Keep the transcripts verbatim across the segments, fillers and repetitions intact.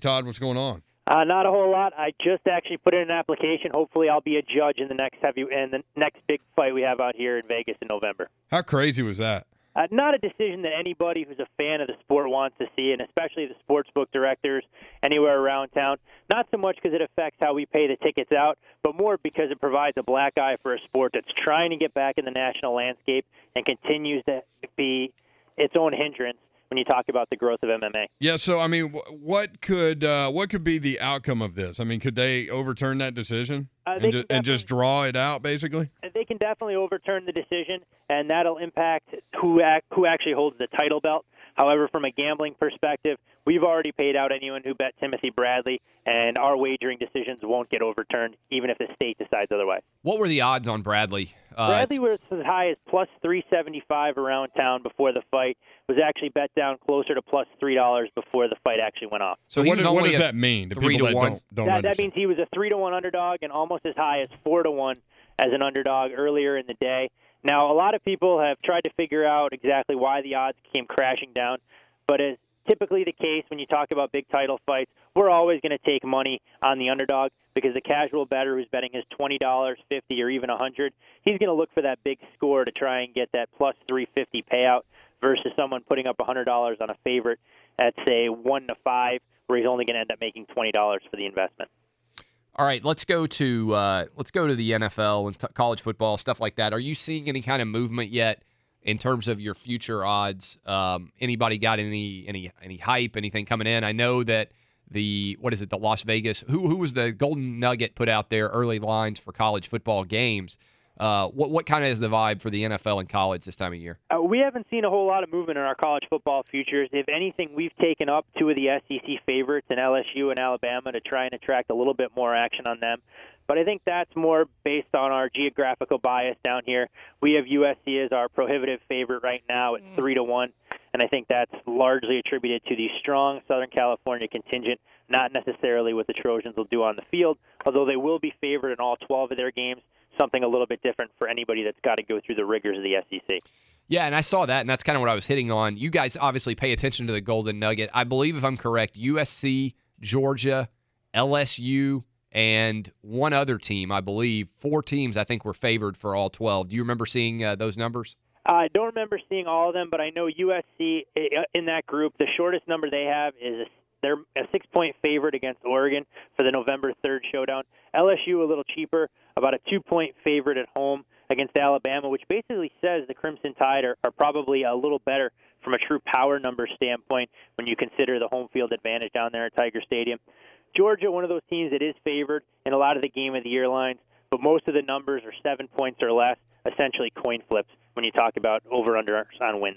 Todd, what's going on? Uh, not a whole lot. I just actually put in an application. Hopefully, I'll be a judge in the next heavy in the next big fight we have out here in Vegas in November. How crazy was that? Uh, not a decision that anybody who's a fan of the sport wants to see, and especially the sportsbook directors anywhere around town. Not so much because it affects how we pay the tickets out, but more because it provides a black eye for a sport that's trying to get back in the national landscape and continues to be its own hindrance when you talk about the growth of M M A. Yeah, so, I mean, what could uh, what could be the outcome of this? I mean, could they overturn that decision uh, and, ju- and just draw it out, basically? They can definitely overturn the decision, and that'll impact who ac- who actually holds the title belt. However, from a gambling perspective, we've already paid out anyone who bet Timothy Bradley, and our wagering decisions won't get overturned, even if the state decides otherwise. What were the odds on Bradley? Uh, Bradley was as high as plus three seventy-five around town before the fight. Was actually bet down closer to plus three dollars before the fight actually went off. So, so what, does, what does that mean to three people to that one? don't, don't that, understand? That means he was a three to one underdog and almost as high as four to one as an underdog earlier in the day. Now, a lot of people have tried to figure out exactly why the odds came crashing down, but as typically the case when you talk about big title fights, we're always going to take money on the underdog because the casual bettor who's betting his twenty dollars, fifty dollars, or even one hundred dollars, he's going to look for that big score to try and get that plus three fifty payout versus someone putting up one hundred dollars on a favorite at, say, one to five, where he's only going to end up making twenty dollars for the investment. All right, let's go to uh, let's go to the N F L and t- college football, stuff like that. Are you seeing any kind of movement yet in terms of your future odds? Um, anybody got any any any hype, anything coming in? I know that the what is it, the Las Vegas, who who was the Golden Nugget put out there early lines for college football games. Uh, what what kind of is the vibe for the N F L and college this time of year? Uh, we haven't seen a whole lot of movement in our college football futures. If anything, we've taken up two of the S E C favorites in L S U and Alabama to try and attract a little bit more action on them. But I think that's more based on our geographical bias down here. We have U S C as our prohibitive favorite right now at three to one, and I think that's largely attributed to the strong Southern California contingent, not necessarily what the Trojans will do on the field, although they will be favored in all twelve of their games. Something a little bit different for anybody that's got to go through the rigors of the S E C. Yeah, and I saw that, and that's kind of what I was hitting on. You guys obviously pay attention to the Golden Nugget. I believe, if I'm correct, U S C, Georgia, L S U, and one other team, I believe. Four teams, I think, were favored for all twelve. Do you remember seeing uh, those numbers? I don't remember seeing all of them, but I know U S C in that group, the shortest number they have is a They're a six-point favorite against Oregon for the November third showdown. L S U a little cheaper, about a two-point favorite at home against Alabama, which basically says the Crimson Tide are, are probably a little better from a true power number standpoint when you consider the home field advantage down there at Tiger Stadium. Georgia, one of those teams that is favored in a lot of the Game of the Year lines, but most of the numbers are seven points or less, essentially coin flips when you talk about over-under on wins.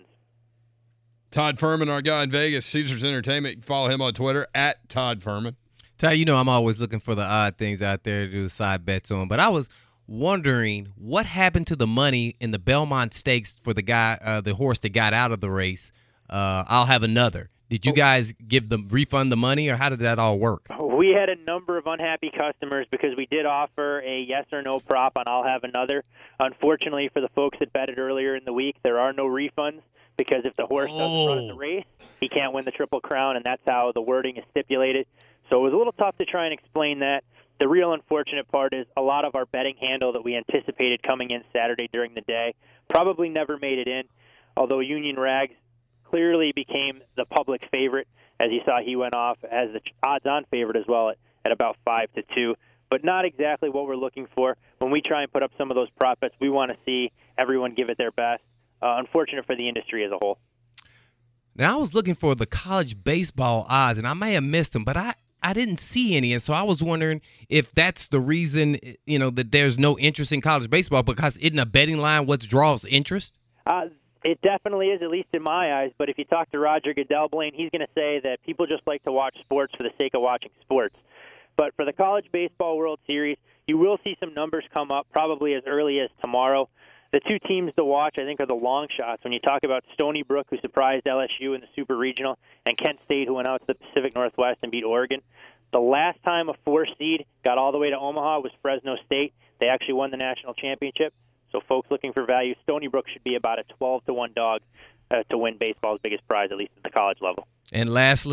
Todd Furman, our guy in Vegas, Caesars Entertainment. You can follow him on Twitter, at Todd Furman. Ty, you know I'm always looking for the odd things out there to do side bets on, but I was wondering what happened to the money in the Belmont Stakes for the guy, uh, the horse that got out of the race. Uh, I'll have another. Did you guys give them refund the money, or how did that all work? We had a number of unhappy customers because we did offer a yes or no prop on I'll have another. Unfortunately, for the folks that betted earlier in the week, there are no refunds. Because if the horse doesn't oh. run the race, he can't win the Triple Crown, and that's how the wording is stipulated. So it was a little tough to try and explain that. The real unfortunate part is a lot of our betting handle that we anticipated coming in Saturday during the day probably never made it in, although Union Rags clearly became the public favorite. As you saw, he went off as the odds-on favorite as well at, at about five to two, but not exactly what we're looking for. When we try and put up some of those prop bets, we want to see everyone give it their best. Uh, unfortunate for the industry as a whole. Now, I was looking for the college baseball odds, and I may have missed them, but I, I didn't see any. And so I was wondering if that's the reason, you know, that there's no interest in college baseball, because isn't a betting line what draws interest? Uh, it definitely is, at least in my eyes. But if you talk to Roger Goodell, Blaine, he's going to say that people just like to watch sports for the sake of watching sports. But for the College Baseball World Series, you will see some numbers come up probably as early as tomorrow. The two teams to watch, I think, are the long shots. When you talk about Stony Brook, who surprised L S U in the Super Regional, and Kent State, who went out to the Pacific Northwest and beat Oregon. The last time a four seed got all the way to Omaha was Fresno State. They actually won the national championship. So folks looking for value, Stony Brook should be about a twelve to one dog uh, to win baseball's biggest prize, at least at the college level. And lastly,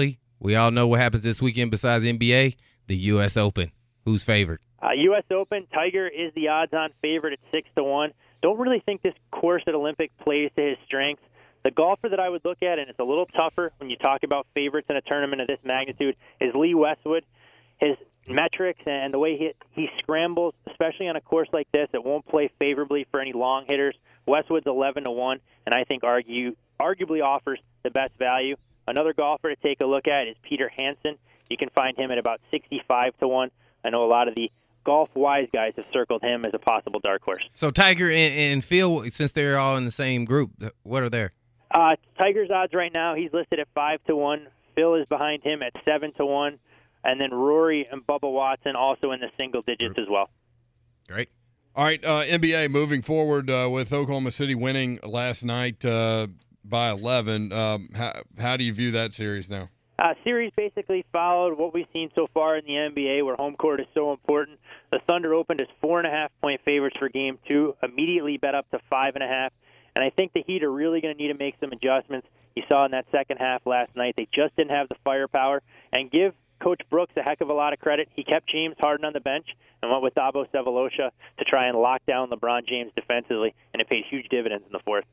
We all know what happens this weekend besides N B A, the U S Open. Who's favored? Uh, U S Open, Tiger is the odds-on favorite at six to one. Don't really think this course at Olympic plays to his strengths. The golfer that I would look at, and it's a little tougher when you talk about favorites in a tournament of this magnitude, is Lee Westwood. His metrics and the way he he scrambles, especially on a course like this, it won't play favorably for any long hitters. Westwood's eleven to one, and I think argue arguably offers the best value. Another golfer to take a look at is Peter Hansen. You can find him at about sixty-five to one. I know a lot of the golf-wise guys have circled him as a possible dark horse. So Tiger and, and Phil, since they're all in the same group, what are their? Uh, Tiger's odds right now, he's listed at five to one. Phil is behind him at seven to one. And then Rory and Bubba Watson also in the single digits as well. Great. All right, uh, N B A moving forward uh, with Oklahoma City winning last night uh, by eleven. Um, how, how do you view that series now? Uh, series basically followed what we've seen so far in the N B A, where home court is so important. The Thunder opened as four and a half point favorites for Game Two, immediately bet up to five and a half, and I think the Heat are really going to need to make some adjustments. You saw in that second half last night, they just didn't have the firepower. And give Coach Brooks a heck of a lot of credit. He kept James Harden on the bench and went with Dabo Sevolosha to try and lock down LeBron James defensively, and it paid huge dividends in the fourth.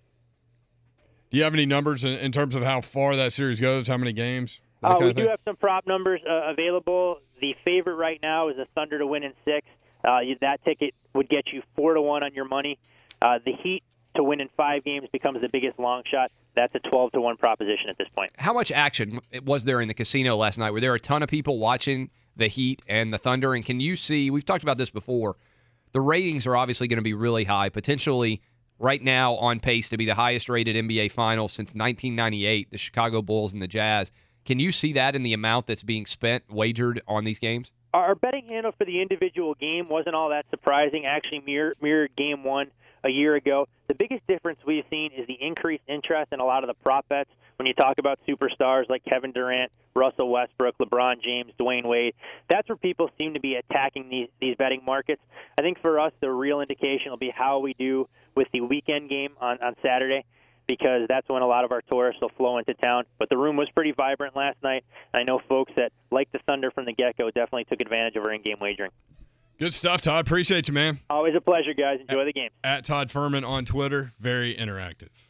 Do you have any numbers in, in terms of how far that series goes, how many games? Uh, we do have some prop numbers uh, available. The favorite right now is the Thunder to win in six. Uh, that ticket would get you four to one on your money. Uh, the Heat to win in five games becomes the biggest long shot. That's a twelve to one proposition at this point. How much action was there in the casino last night? Were there a ton of people watching the Heat and the Thunder? And can you see, we've talked about this before, the ratings are obviously going to be really high, potentially right now on pace to be the highest rated N B A final since nineteen ninety-eight, the Chicago Bulls and the Jazz. Can you see that in the amount that's being spent, wagered on these games? Our betting handle for the individual game wasn't all that surprising. Actually mirror, mirrored game one a year ago. The biggest difference we've seen is the increased interest in a lot of the prop bets. When you talk about superstars like Kevin Durant, Russell Westbrook, LeBron James, Dwayne Wade, that's where people seem to be attacking these, these betting markets. I think for us, the real indication will be how we do with the weekend game on, on Saturday, because that's when a lot of our tourists will flow into town. But the room was pretty vibrant last night. I know folks that like the Thunder from the get-go definitely took advantage of our in-game wagering. Good stuff, Todd. Appreciate you, man. Always a pleasure, guys. Enjoy at, the game. At Todd Furman on Twitter. Very interactive.